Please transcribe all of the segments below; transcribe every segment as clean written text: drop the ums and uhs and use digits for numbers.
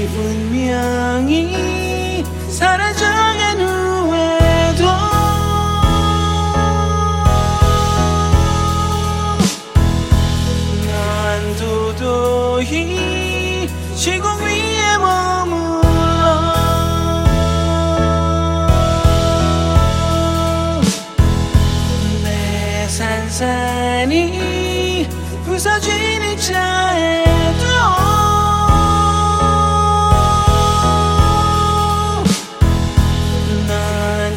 분명히 사라져간 후에도 난 도도히 시공 위에 머물러 내 산산이 부서지는 차에도 난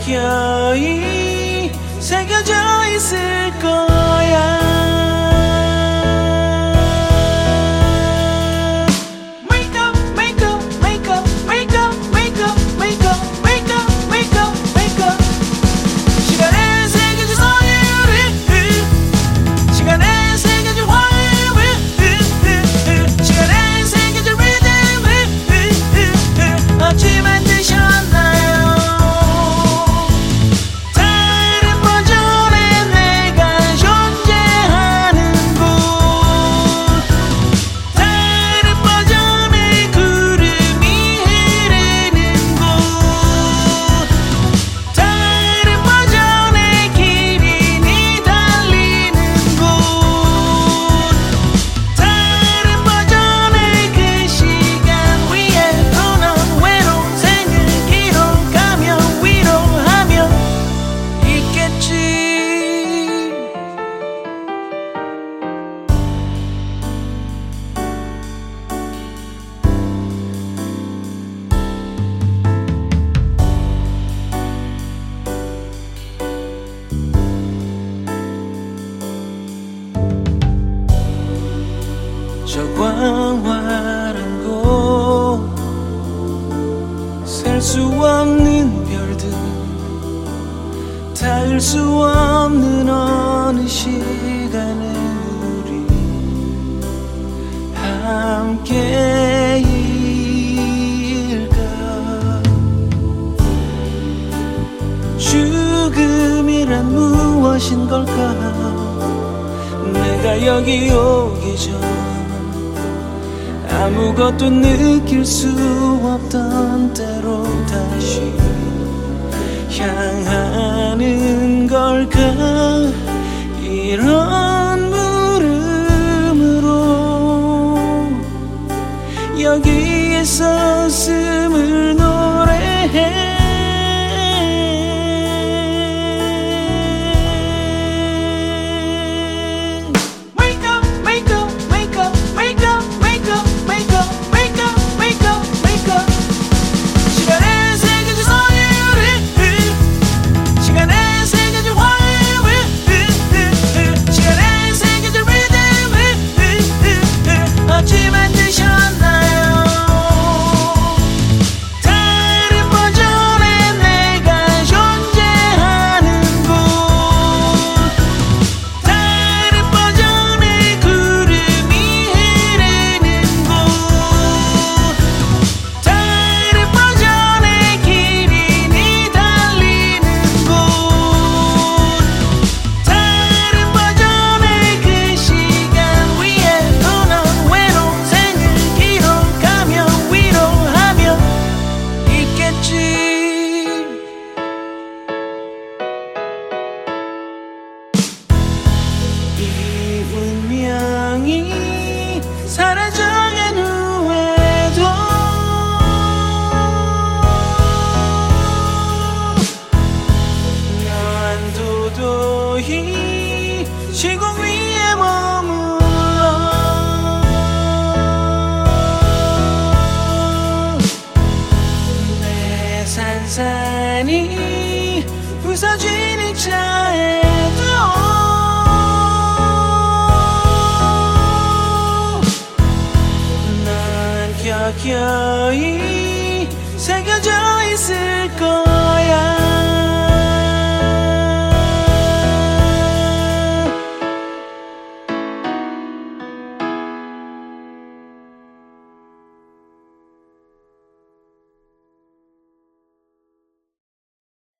켜켜이 새겨져 있을 거야. 저 광활한 곳 셀 수 없는 별들 닿을 수 없는 어느 시간에 우리 함께일까. 죽음이란 무엇인 걸까. 내가 여기 오기 전 아무것도 느낄 수 없던 때로 다시 향하는 걸까. 이런 물음으로 여기에 섰음을 노래해. 분명히 사라져간 후에도 난 도도히 시공 위에 머물러 내 산산이 부서지는 차에도 켜켜이